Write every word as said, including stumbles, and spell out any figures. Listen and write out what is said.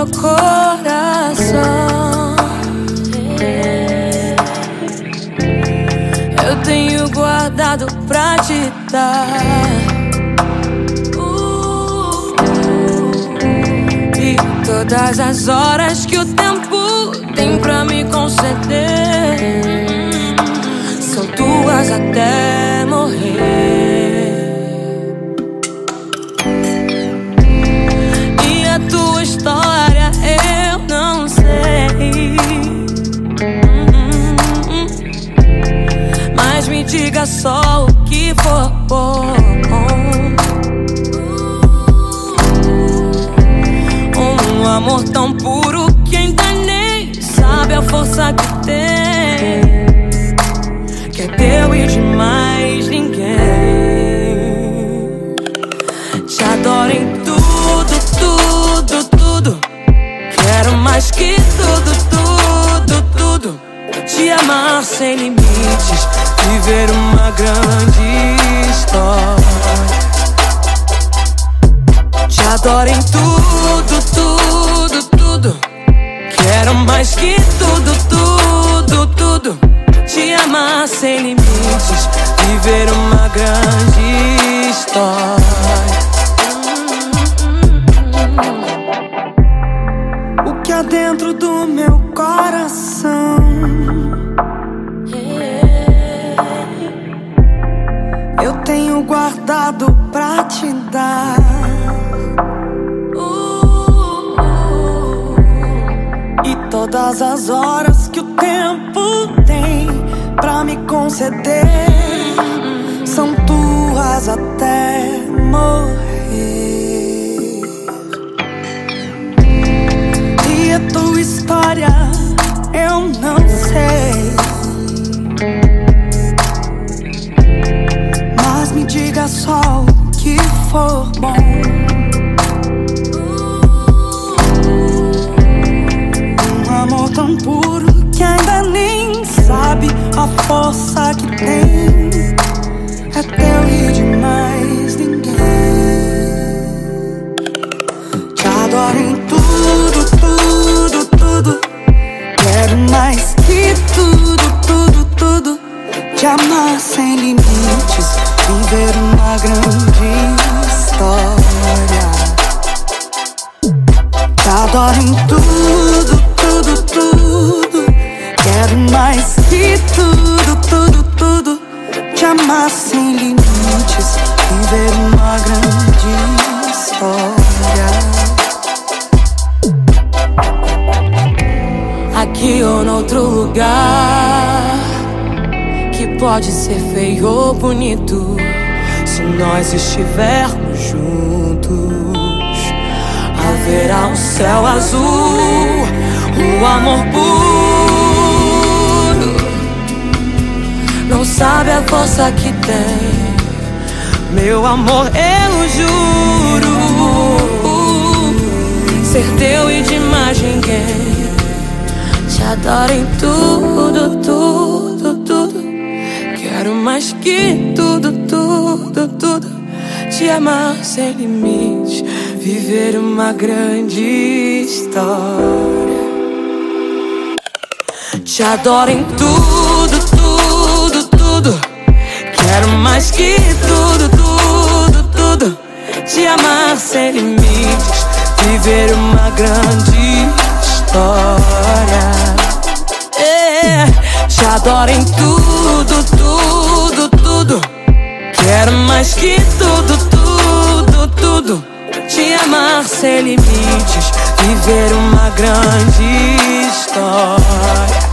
coração. Eu tenho guardado pra te dar. uh, E todas as horas que o tempo tem pra me conceder são tuas até morrer. E a tua história eu não sei, mas me diga só o que for bom. Um amor tão puro que ainda nem sabe a força que tem, que é teu e de mais ninguém. Te adoro em tudo, tudo, tudo. Quero mais que tudo, tudo, tudo. Te amar sem limites, viver uma grande história. Te adoro em tudo, tudo, tudo. Quero mais que tudo, tudo, tudo. Te amar sem limites, viver uma grande história. O que há dentro do meu coração eu tenho guardado pra te dar. E todas as horas que o tempo tem pra me conceder são tuas até morrer. E a tua história eu não sei, mas me diga só o que for bom. Um amor tão puro que ainda nem sabe a força que tem, é teu e de mais ninguém. Te adoro em tudo, tudo, tudo. Quero mais que tudo, tudo, tudo. Te amar sem limites, viver uma grande história. Te adoro em tudo, tudo, tudo. Quero mais que tudo, tudo, tudo. Te amar sem limites, viver uma grande história. Aqui ou noutro lugar, que pode ser feio ou bonito, se nós estivermos juntos, haverá um céu azul, um amor puro. Não sabe a força que tem, meu amor, eu juro, ser teu e de mais ninguém. Te adoro em tudo, tudo, tudo. Quero mais que tudo, tudo, tudo. Te amar sem limite, viver uma grande história. Te adoro em tudo, tudo, tudo. Quero mais que tudo, tudo, tudo. Te amar sem limites, viver uma grande história. É, te adoro em tudo, tudo, tudo. Quero mais que tudo, tudo, tudo. Te amar sem limites, viver uma grande história.